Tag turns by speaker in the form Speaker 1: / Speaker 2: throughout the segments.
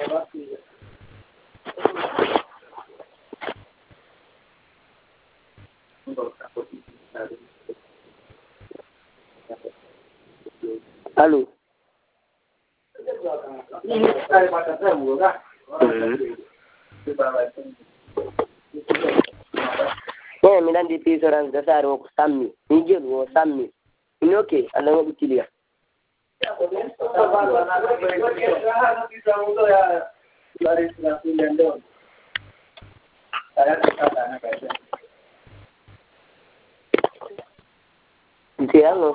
Speaker 1: Allô. Mi nandi pisorance da saro ko sammi mi jelu o sammi inoke alla ngo bitilia Tiano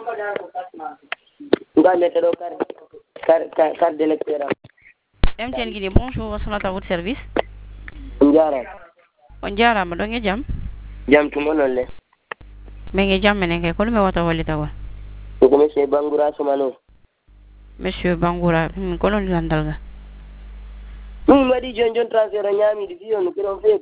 Speaker 1: ngale tero carte d'électeur
Speaker 2: MTN Guinée, bonjour, son à votre service.
Speaker 1: Njara
Speaker 2: Onjara ma donge jam.
Speaker 1: jam tumonole
Speaker 2: Menge jam menenge ko me wata walita wa.
Speaker 1: ko monsieur Bangoura Soumano
Speaker 2: Monsieur Bangoura, ko non landal ga.
Speaker 1: Madi John transfert nyami di fiyo no kiron fe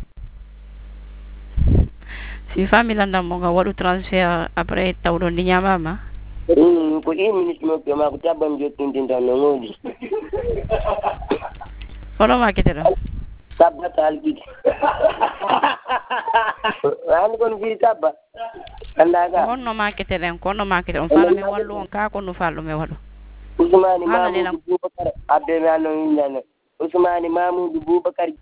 Speaker 2: Si famille landa mo ga wadu transfert après tawdo ndi nyama ma.
Speaker 1: ko minute mo ko ma ko tabam jotin tinda no ngodi
Speaker 2: Kono ma ketera.
Speaker 1: Sabata algidi an kon fi tabba andaga
Speaker 2: Kono ma ketera on fala me wallu on ka ko no fallu me wadu.
Speaker 1: Ousmane Mamadou Boubacar abbe me anon nyane Ousmane Mamadou Boubacar